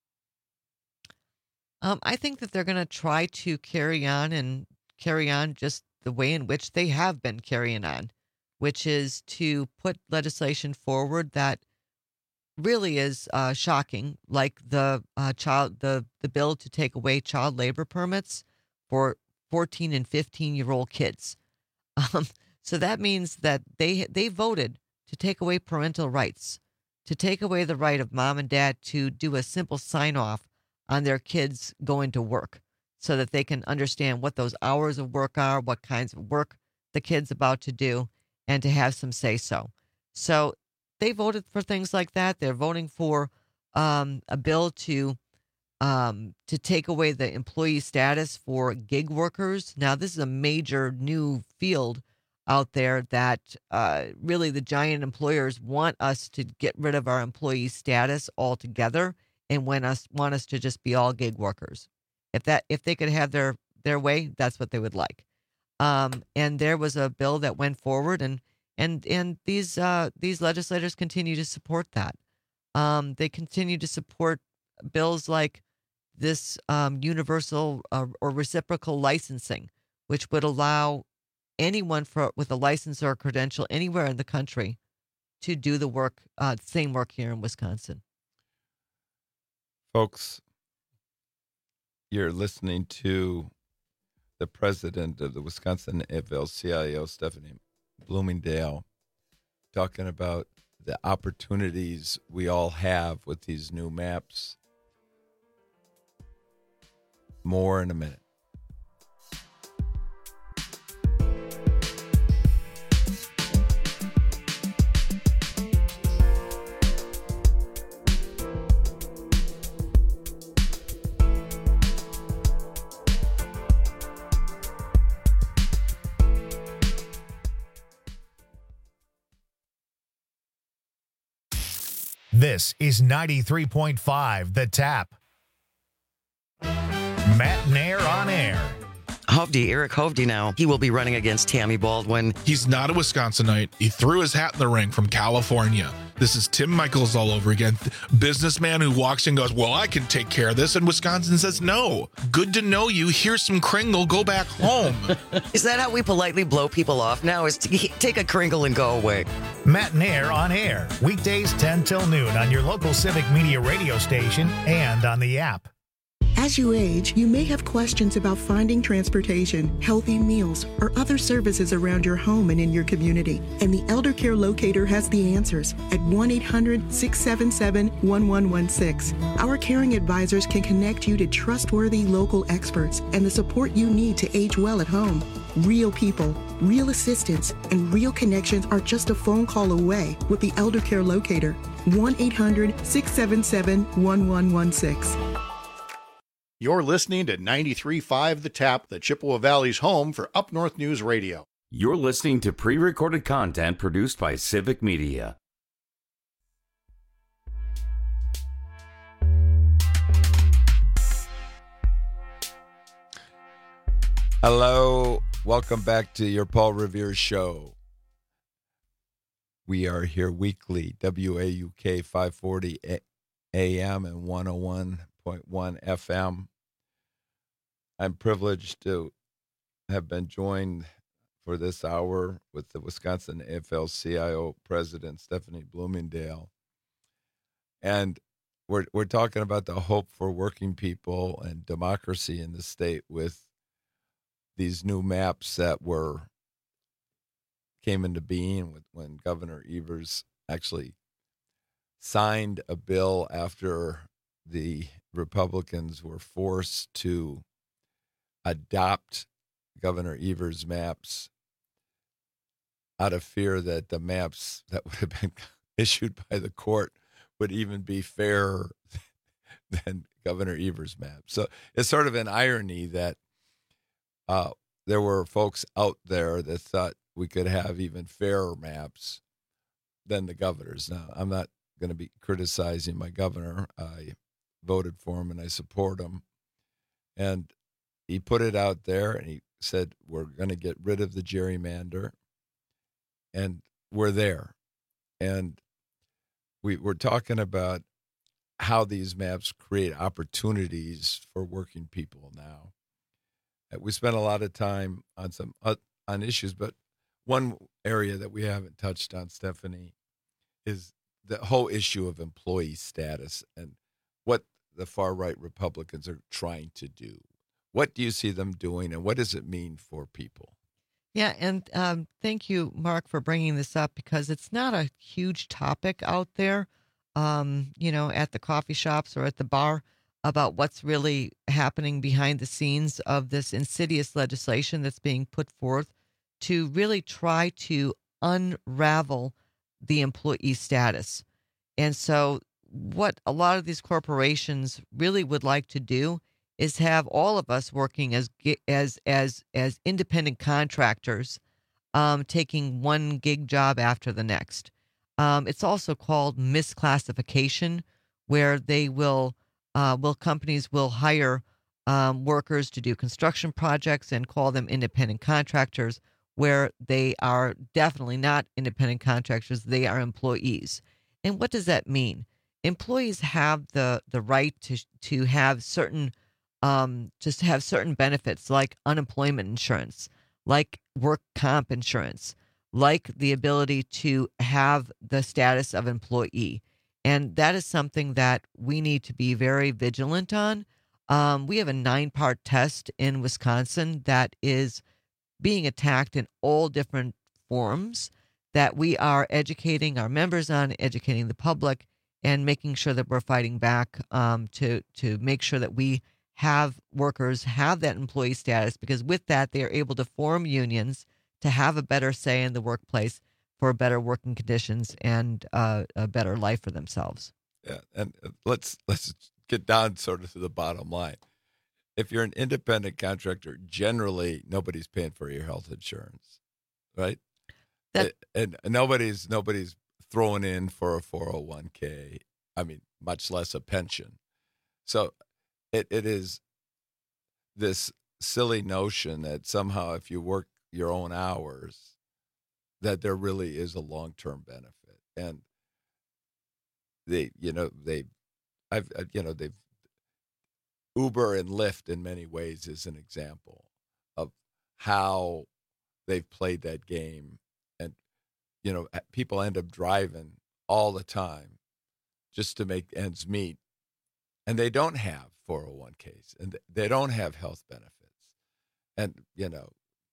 Um, I think that they're going to try to carry on and carry on just the way in which they have been carrying on, which is to put legislation forward that really is uh, shocking, like the uh, child the the bill to take away child labor permits for fourteen and fifteen year old kids. Um, so that means that they they voted to take away parental rights, to take away the right of mom and dad to do a simple sign off on their kids going to work, so that they can understand what those hours of work are, what kinds of work the kid's about to do, and to have some say so. So they voted for things like that. They're voting for um, a bill to um, to take away the employee status for gig workers. Now, this is a major new field out there that uh, really the giant employers want us to get rid of our employee status altogether and want us want us to just be all gig workers. If that if they could have their their way, that's what they would like. Um, and there was a bill that went forward, and and and these uh, these legislators continue to support that. Um, they continue to support bills like this um, universal uh, or reciprocal licensing, which would allow anyone for with a license or a credential anywhere in the country to do the work, uh, same work here in Wisconsin. Folks, you're listening to the president of the Wisconsin A F L C I O, Stephanie Bloomingdale, talking about the opportunities we all have with these new maps. More in a minute. This is ninety-three point five The Tap. Matt Nair on air. Hovde, Eric Hovde now, he will be running against Tammy Baldwin. He's not a Wisconsinite. He threw his hat in the ring from California. This is Tim Michaels all over again. Businessman who walks in and goes, well, I can take care of this. And Wisconsin says, no. Good to know you. Here's some Kringle. Go back home. Is that how we politely blow people off now, is to take a Kringle and go away? Matt Nair on air. Weekdays ten till noon on your local Civic Media radio station and on the app. As you age, you may have questions about finding transportation, healthy meals, or other services around your home and in your community. And the Elder Care Locator has the answers at one eight hundred, six seven seven, one one one six. Our caring advisors can connect you to trustworthy local experts and the support you need to age well at home. Real people, real assistance, and real connections are just a phone call away with the Elder Care Locator. one eight hundred, six seven seven, one one one six. You're listening to ninety-three point five The Tap, the Chippewa Valley's home for Up North News Radio. You're listening to pre-recorded content produced by Civic Media. Hello, welcome back to your Paul Revere Show. We are here weekly, W A U K five forty A M and one oh one point one F M. I'm privileged to have been joined for this hour with the Wisconsin A F L C I O president, Stephanie Bloomingdale. And we're we're talking about the hope for working people and democracy in the state with these new maps that were came into being with, when Governor Evers actually signed a bill after the Republicans were forced to adopt Governor Evers' maps out of fear that the maps that would have been issued by the court would even be fairer than Governor Evers' map. So it's sort of an irony that uh, there were folks out there that thought we could have even fairer maps than the governor's. Now, I'm not going to be criticizing my governor. I voted for him and I support him. And he put it out there and he said, we're going to get rid of the gerrymander. And we're there. And we, we're talking about how these maps create opportunities for working people now. We spent a lot of time on some uh, on issues, but one area that we haven't touched on, Stephanie, is the whole issue of employee status and what the far-right Republicans are trying to do. What do you see them doing, and what does it mean for people? Yeah, and um, thank you, Mark, for bringing this up because it's not a huge topic out there, um, you know, at the coffee shops or at the bar about what's really happening behind the scenes of this insidious legislation that's being put forth to really try to unravel the employee status. And so what a lot of these corporations really would like to do is have all of us working as as as as independent contractors, um, taking one gig job after the next. Um, it's also called misclassification, where they will uh, will companies will hire um, workers to do construction projects and call them independent contractors, where they are definitely not independent contractors; they are employees. And what does that mean? Employees have the the right to to have certain Um, just have certain benefits like unemployment insurance, like work comp insurance, like the ability to have the status of employee. And that is something that we need to be very vigilant on. Um, we have a nine-part test in Wisconsin that is being attacked in all different forms that we are educating our members on, educating the public, and making sure that we're fighting back um, to to make sure that we have workers have that employee status, because with that, they are able to form unions to have a better say in the workplace for better working conditions and uh, a better life for themselves. Yeah, and let's let's get down sort of to the bottom line. If you're an independent contractor, generally nobody's paying for your health insurance, right? That, and, and nobody's nobody's throwing in for a four oh one k. I mean, much less a pension. So It it is this silly notion that somehow if you work your own hours, that there really is a long-term benefit. And they, you know, they, I've, you know, they've, Uber and Lyft in many ways is an example of how they've played that game. And, you know, people end up driving all the time just to make ends meet. And they don't have four oh one k's and they don't have health benefits. And, you know,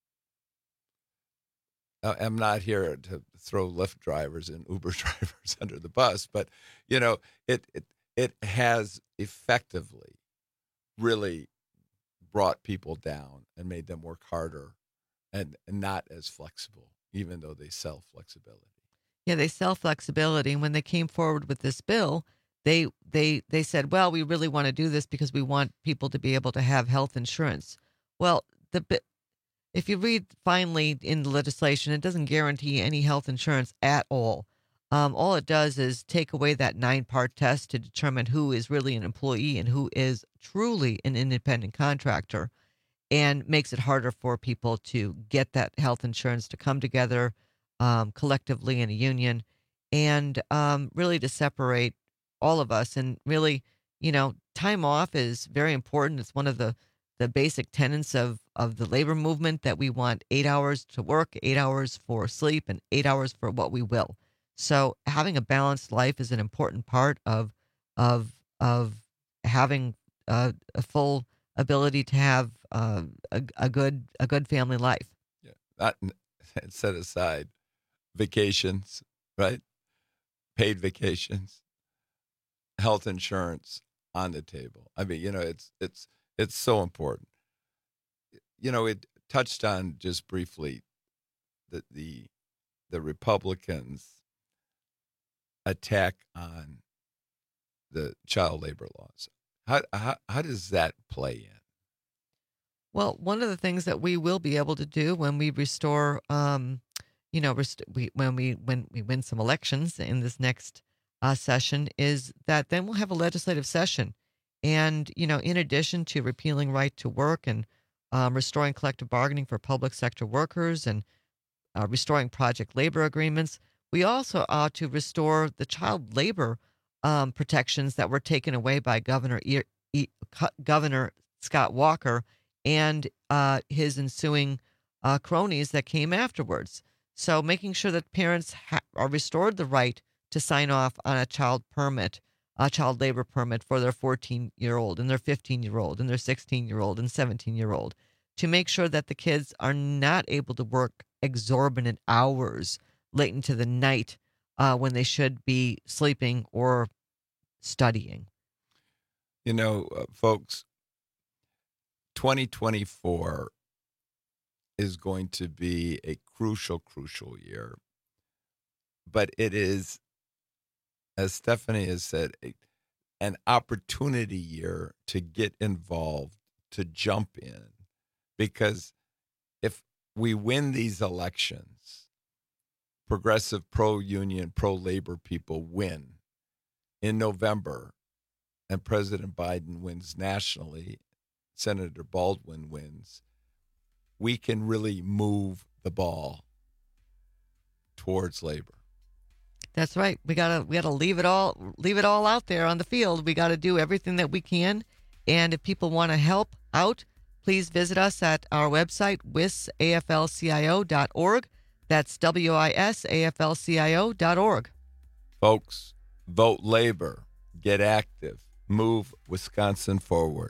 I'm not here to throw Lyft drivers and Uber drivers under the bus, but, you know, it, it, it has effectively really brought people down and made them work harder and, and not as flexible, even though they sell flexibility. Yeah, they sell flexibility. And when they came forward with this bill, They they they said, well, we really want to do this because we want people to be able to have health insurance. Well, the if you read finally in the legislation, it doesn't guarantee any health insurance at all. Um, all it does is take away that nine-part test to determine who is really an employee and who is truly an independent contractor, and makes it harder for people to get that health insurance to come together um, collectively in a union, and um, really to separate all of us. And really, you know, time off is very important. It's one of the the basic tenets of, of the labor movement that we want eight hours to work, eight hours for sleep, and eight hours for what we will. So having a balanced life is an important part of of of having uh, a full ability to have uh, a, a good a good family life. Yeah, that set aside vacations, right? Paid vacations, health insurance on the table. I mean, you know, it's it's it's so important. You know, it touched on just briefly the the the Republicans' attack on the child labor laws. How how how does that play in? Well, one of the things that we will be able to do when we restore, um, you know, rest- we, when we when we win some elections in this next uh, session, is that then we'll have a legislative session, and you know, in addition to repealing right to work and um, restoring collective bargaining for public sector workers and uh, restoring project labor agreements, we also ought to restore the child labor um, protections that were taken away by Governor e- e- Governor Scott Walker and uh, his ensuing uh, cronies that came afterwards. So making sure that parents ha- are restored the right to sign off on a child permit, a child labor permit for their fourteen-year-old and their fifteen-year-old and their sixteen-year-old and seventeen-year-old, to make sure that the kids are not able to work exorbitant hours late into the night uh, when they should be sleeping or studying. You know, uh, folks, twenty twenty-four is going to be a crucial, crucial year. But it is, as Stephanie has said, a, an opportunity year to get involved, to jump in. Because if we win these elections, progressive, pro-union, pro-labor people win in November, and President Biden wins nationally, Senator Baldwin wins, we can really move the ball towards labor. That's right. We gotta we gotta leave it all leave it all out there on the field. We gotta do everything that we can. And if people want to help out, please visit us at our website, wis a f l c i o dot org. That's W I S A F L C I O dot org. Folks, vote labor. Get active. Move Wisconsin forward.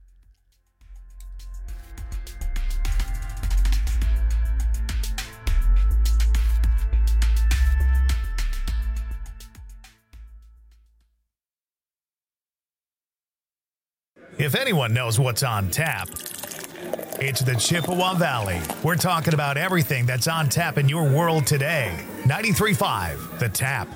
If anyone knows what's on tap, it's the Chippewa Valley. We're talking about everything that's on tap in your world today. ninety-three point five, The Tap.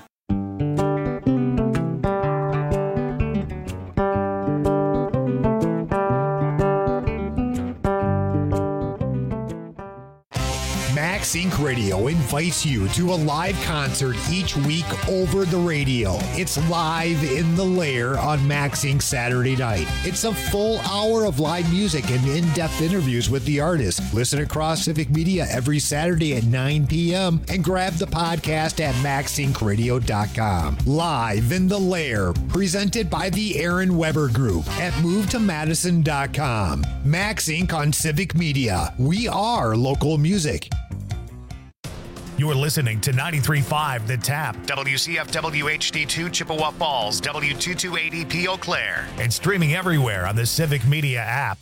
Max Inc Radio invites you to a live concert each week over the radio. It's Live in the Lair on Max Inc Saturday night. It's a full hour of live music and in-depth interviews with the artist. Listen across Civic Media every Saturday at nine p.m. and grab the podcast at max inc radio dot com. Live in the Lair, presented by the Aaron Weber Group at move to madison dot com. Max Inc on Civic Media. We are local music. You're listening to ninety-three point five The Tap, W C F W H D two Chippewa Falls, W two two eight zero P Eau Claire, and streaming everywhere on the Civic Media app.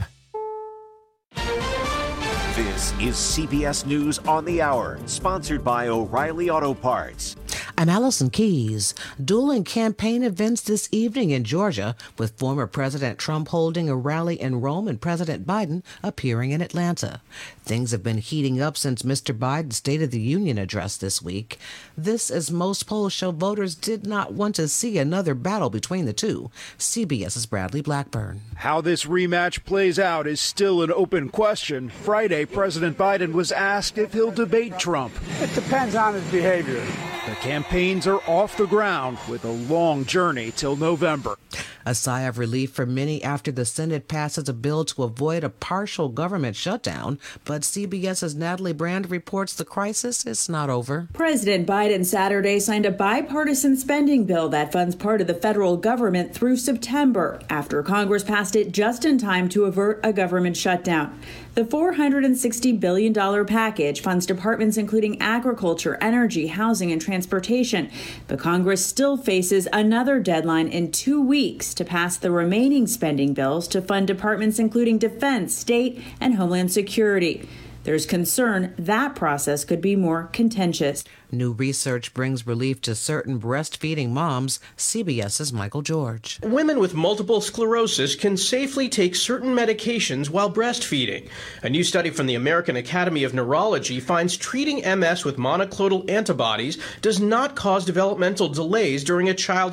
This is C B S News on the Hour, sponsored by O'Reilly Auto Parts. I'm Allison Keys. Dueling campaign events this evening in Georgia, with former President Trump holding a rally in Rome and President Biden appearing in Atlanta. Things have been heating up since Mister Biden's State of the Union address this week. This as most polls show voters did not want to see another battle between the two. CBS's Bradley Blackburn. How this rematch plays out is still an open question. Friday, President Biden was asked if he'll debate Trump. It depends on his behavior. The campaigns are off the ground with a long journey till November. A sigh of relief for many after the Senate passes a bill to avoid a partial government shutdown. But CBS's Natalie Brand reports the crisis is not over. President Biden Saturday signed a bipartisan spending bill that funds part of the federal government through September, after Congress passed it just in time to avert a government shutdown. The four hundred sixty billion dollars package funds departments including agriculture, energy, housing, and transportation. But Congress still faces another deadline in two weeks to pass the remaining spending bills to fund departments including defense, state, and homeland security. There's concern that process could be more contentious. New research brings relief to certain breastfeeding moms. CBS's Michael George. Women with multiple sclerosis can safely take certain medications while breastfeeding. A new study from the American Academy of Neurology finds treating M S with monoclonal antibodies does not cause developmental delays during a child's